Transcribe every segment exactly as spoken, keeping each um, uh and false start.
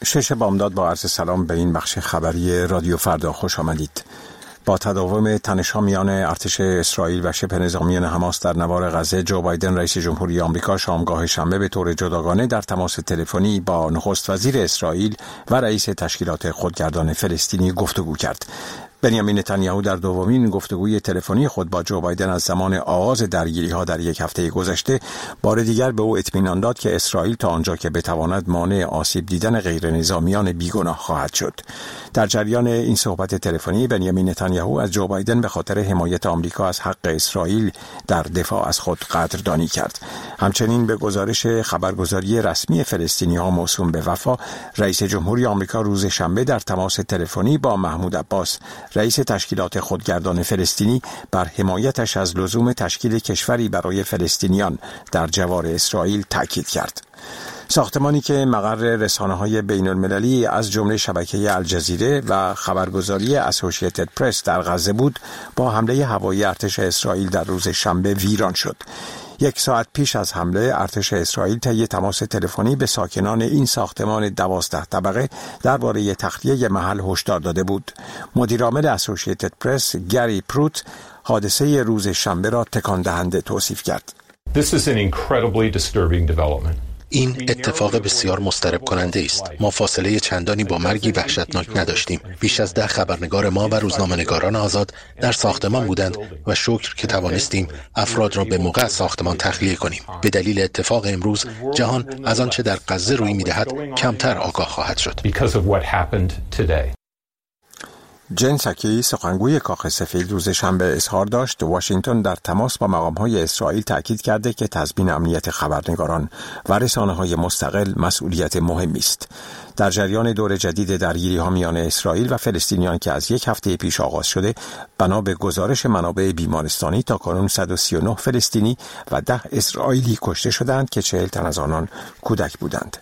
شش بامداد با عرض سلام به این بخش خبری رادیو فردا خوش آمدید. با تداوم تنش‌ها میان ارتش اسرائیل و شبه نظامیان حماس در نوار غزه، جو بایدن رئیس جمهوری آمریکا شامگاه شنبه به طور جداگانه در تماس تلفنی با نخست وزیر اسرائیل و رئیس تشکیلات خودگردان فلسطینی گفتگو کرد. بنیامین نتانیاهو در دومین گفتگوی تلفنی خود با جو بایدن از زمان آغاز درگیری‌ها در یک هفته گذشته بار دیگر به او اطمینان داد که اسرائیل تا آنجا که بتواند مانع آسیب دیدن غیر نظامیان بیگناه خواهد شد. در جریان این صحبت تلفنی بنیامین نتانیاهو از جو بایدن به خاطر حمایت آمریکا از حق اسرائیل در دفاع از خود قدردانی کرد. همچنین به گزارش خبرگزاری رسمی فلسطینی‌ها موسوم به وفا، رئیس جمهوری آمریکا روز شنبه در تماس تلفنی با محمود عباس رئیس تشکیلات خودگردان فلسطینی بر حمایتش از لزوم تشکیل کشوری برای فلسطینیان در جوار اسرائیل تاکید کرد. ساختمانی که مقر رسانه‌های بین‌المللی از جمله شبکه الجزیره و خبرگزاری اسوسییتد پرس در غزه بود، با حمله هوایی ارتش اسرائیل در روز شنبه ویران شد. یک ساعت پیش از حمله، ارتش اسرائیل طی تماس تلفنی به ساکنان این ساختمان دوازده طبقه درباره تخلیه محل هشدار داده بود. مدیرعامل اسوسییتد پرس گری پروت حادثه روز شنبه را تکان دهنده توصیف کرد. This is an incredibly disturbing development. این اتفاق بسیار مضطرب کننده است. ما فاصله چندانی با مرگی وحشتناک نداشتیم. بیش از ده خبرنگار ما و روزنامه‌نگاران آزاد در ساختمان بودند و شکر که توانستیم افراد را به موقع از ساختمان تخلیه کنیم. به دلیل اتفاق امروز جهان از آنچه در غزه روی می‌دهد کمتر آگاه خواهد شد. جن ساکی، سخنگوی کاخ سفید، روز شنبه اظهار داشت واشنگتن در تماس با مقام‌های اسرائیل تاکید کرده که تضمین امنیت خبرنگاران و رسانه‌های مستقل مسئولیت مهمی است. در جریان دور جدید درگیری‌ها میان اسرائیل و فلسطینیان که از یک هفته پیش آغاز شده، بنا به گزارش منابع بیمارستانی تاکنون صد و سی و نه فلسطینی و ده اسرائیلی کشته شدند که چهل تن از آنان کودک بودند.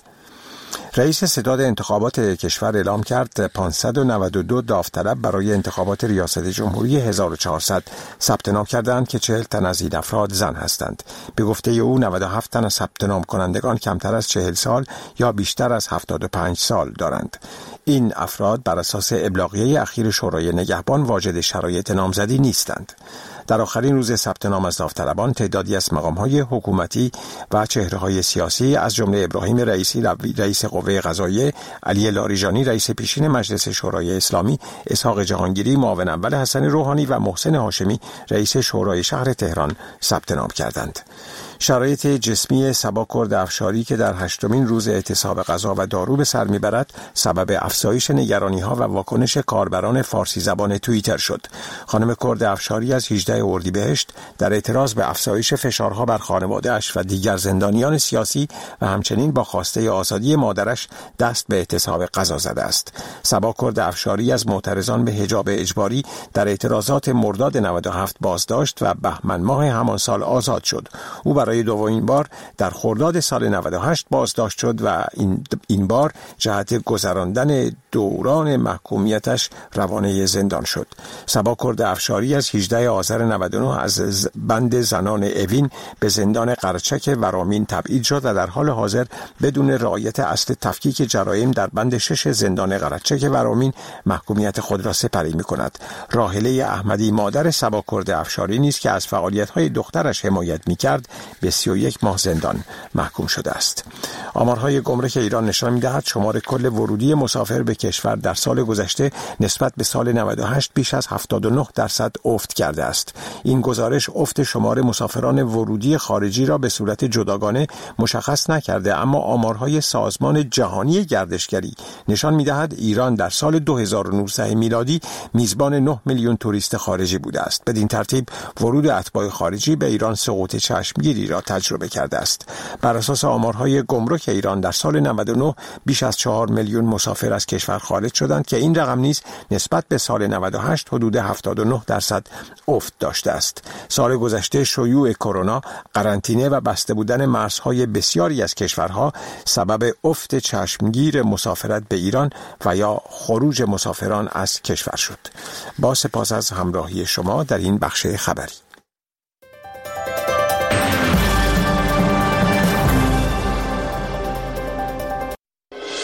رئیس ستاد انتخابات کشور اعلام کرد پانصد و نود و دو داوطلب برای انتخابات ریاست جمهوری هزار و چهارصد ثبت نام کردند که چهل تن از این افراد زن هستند. به گفته او نود و هفت تن از ثبت نام کنندگان کمتر از چهل سال یا بیشتر از هفتاد و پنج سال دارند. این افراد بر اساس ابلاغیه اخیر شورای نگهبان واجد شرایط نامزدی نیستند. در آخرین روز ثبت نام از داوطلبان، تعدادی از مقام‌های حکومتی و چهره‌های سیاسی از جمله ابراهیم رئیسی رئیس قوه قضاییه، علی لاریجانی رئیس پیشین مجلس شورای اسلامی، اسحاق جهانگیری معاون اول حسن روحانی و محسن هاشمی رئیس شورای شهر تهران ثبت نام کردند. شرایط جسمی صبا کرد افشاری که در هشتمین روز اعتصاب غذا و دارو به سر میبرد، سبب افزایش نگرانی‌ها و واکنش کاربران فارسی زبان توییتر شد. خانم کرد افشاری از هجدهم اردیبهشت در اعتراض به افزایش فشارها بر خانواده‌اش و دیگر زندانیان سیاسی و همچنین با خواسته آزادی مادرش دست به اعتصاب غذا زده است. صبا کرد افشاری از معترضان به حجاب اجباری در اعتراضات مرداد نود و هفت بازداشت و بهمن ماه همان سال آزاد شد. او برای دومین بار در خرداد سال نود و هشت بازداشت شد و این این بار جهت گذراندن دوران محکومیتش روانه زندان شد. صبا کرد افشاری از هجدهم آذر نود و نه از بند زنان اوین به زندان قرچک ورامین تبعید شد و در حال حاضر بدون رعایت اصل تفکیک جرایم در بند شش زندان قرچک ورامین محکومیت خود را سپری می‌کند. راحله احمدی، مادر صبا کرد افشاری نیز که از فعالیت‌های دخترش حمایت می‌کرد، به سی و یک ماه زندان محکوم شده است. آمارهای گمرک ایران نشان می‌دهد شمار کل ورودی مسافر به کشور در سال گذشته نسبت به سال نود و هشت بیش از هفتاد و نه درصد افت کرده است. این گزارش افت شمار مسافران ورودی خارجی را به صورت جداگانه مشخص نکرده، اما آمارهای سازمان جهانی گردشگری نشان می‌دهد ایران در سال دو هزار و نوزده میلادی میزبان نه میلیون توریست خارجی بوده است. بدین ترتیب ورود اتباع خارجی به ایران سقوط چشمگیری را تجربه کرده است. بر اساس آمارهای گمرک ایران در سال نود و نه بیش از چهار میلیون مسافر از کشور خارج شدند که این رقم نیز نسبت به سال نود و هشت حدود هفتاد و نه درصد افت داشته است. سال گذشته شیوع کرونا، قرنطینه و بسته بودن مرزهای بسیاری از کشورها سبب افت چشمگیر مسافرت به ایران و یا خروج مسافران از کشور شد. با سپاس از همراهی شما در این بخش خبری.